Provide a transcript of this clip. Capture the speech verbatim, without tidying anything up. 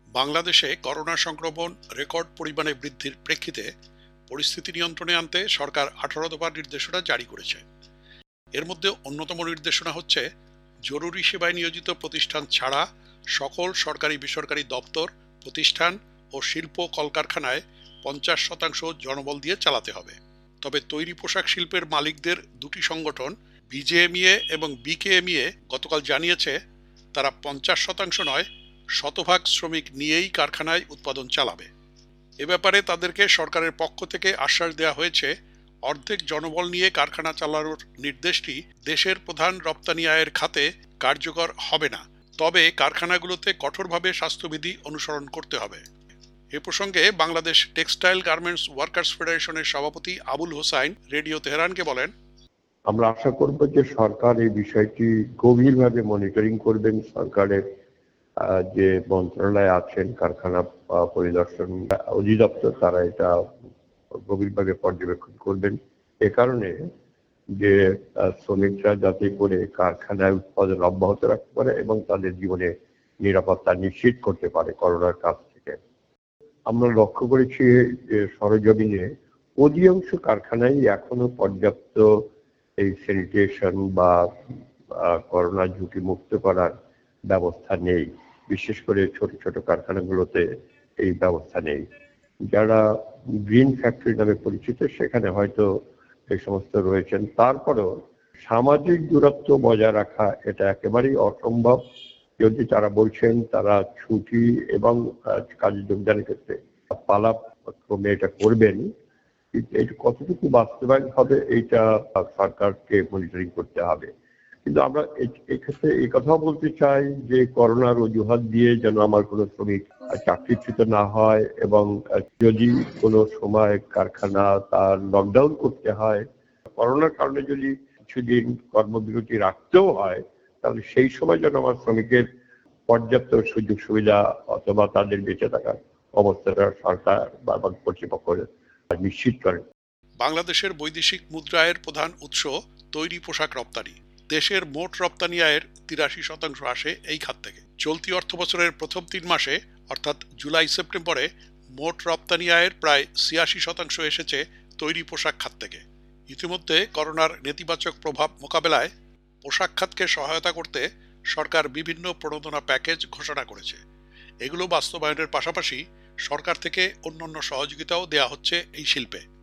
বাংলাদেশে করোনা সংক্রমণ রেকর্ড পরিমাণে বৃদ্ধির প্রেক্ষিতে পরিস্থিতি নিয়ন্ত্রণে আনতে সরকার আঠারো দফা নির্দেশনা জারি করেছে। এর মধ্যে অন্যতম নির্দেশনা হচ্ছে জরুরি সেবায় নিয়োজিত প্রতিষ্ঠান ছাড়া সকল সরকারি বেসরকারি দপ্তর, প্রতিষ্ঠান ও শিল্প কলকারখানায় পঞ্চাশ শতাংশ জনবল দিয়ে চালাতে হবে। তবে তৈরি পোশাক শিল্পের মালিকদের দুটি সংগঠন বিজেএমইএ এবং বিকেএমইএ গতকাল জানিয়েছে তারা পঞ্চাশ শতাংশ নয়, শতভাগ শ্রমিক নিয়েই কারখানায় উৎপাদন চালাবে। এ ব্যাপারে তাদেরকে সরকারের পক্ষ থেকে আশ্বাস দেওয়া হয়েছে, অর্ধেক জনবল নিয়ে কারখানা চালানোর নির্দেশটি দেশের প্রধান রপ্তানি আয়ের খাতে কার্যকর হবে না, তবে কারখানাগুলোতে কঠোরভাবে স্বাস্থ্যবিধি অনুসরণ করতে হবে। এ প্রসঙ্গে বাংলাদেশ টেক্সটাইল গার্মেন্টস ওয়ার্কার্স ফেডারেশনের সভাপতি আবুল হোসাইন রেডিও তেহরানকে বলেন, আমরা আশা করব যে সরকার এই বিষয়টি গভীরভাবে মনিটরিং করবেন। সরকারের যে মন্ত্রণালয় আছেন, কারখানা পরিদর্শন অধিদপ্তর, তারা এটা গভীরভাবে পর্যবেক্ষণ করবেন। এ কারণে যে শ্রমিকরা যাতে করে কারখানায় উৎপাদন অব্যাহত রাখতে পারে এবং তাদের জীবনে নিরাপত্তা নিশ্চিত করতে পারে করোনার কাছ থেকে। আমরা লক্ষ্য করেছি যে সরেজমিনে অধিকাংশ কারখানায় এখনো পর্যাপ্ত এই স্যানিটেশন বা করোনা ঝুঁকি মুক্ত করার ব্যবস্থা নেই। বিশেষ করে ছোট ছোট কারখানাগুলোতে এই ব্যবস্থা নেই। যারা গ্রিন ফ্যাক্টরি নামে পরিচিত সেখানে হয়তো এই সমস্ত রয়েছেন। তারপরেও সামাজিক দূরত্ব বজায় রাখা এটা একেবারেই অসম্ভব। যদি তারা বলছেন তারা ছুটি এবং কাজে যোগদানের ক্ষেত্রে পালাক্রমে এটা করবেন, এটা কতটুকু বাস্তবায়ন হবে এইটা সরকারকে মনিটরিং করতে হবে। কিন্তু আমরা এই ক্ষেত্রে এই কথাও বলতে চাই যে করোনার অজুহাত দিয়ে যেন আমার কোনো শ্রমিক চাকরিচ্যুত না হয়, এবং যদি কোনো সময় কারখানা তার লকডাউন করতে হয়, করোনার কারণে যদি কিছুদিন কর্মবিরতি রাখতেও হয়, তাহলে সেই সময় যেন আমার শ্রমিকের পর্যাপ্ত সুযোগ সুবিধা অথবা তাদের বেঁচে থাকার অবস্থাটা সরকার বা কর্তৃপক্ষ নিশ্চিত করেন। বাংলাদেশের বৈদেশিক মুদ্রা আয়ের প্রধান উৎস তৈরি পোশাক রপ্তানি। দেশের মোট রপ্তানি আয়ের তিরাশি শতাংশ আসে এই খাত থেকে। চলতি অর্থ বছরের প্রথম তিন মাসে অর্থাৎ জুলাই সেপ্টেম্বরে মোট রপ্তানি আয়ের প্রায় ছিয়াশি শতাংশ এসেছে তৈরি পোশাক খাত থেকে। ইতিমধ্যে করোনার নেতিবাচক প্রভাব মোকাবেলায় পোশাক খাতকে সহায়তা করতে সরকার বিভিন্ন প্রণোদনা প্যাকেজ ঘোষণা করেছে। এগুলো বাস্তবায়নের পাশাপাশি সরকার থেকে অন্যান্য সহযোগিতাও দেওয়া হচ্ছে এই শিল্পে।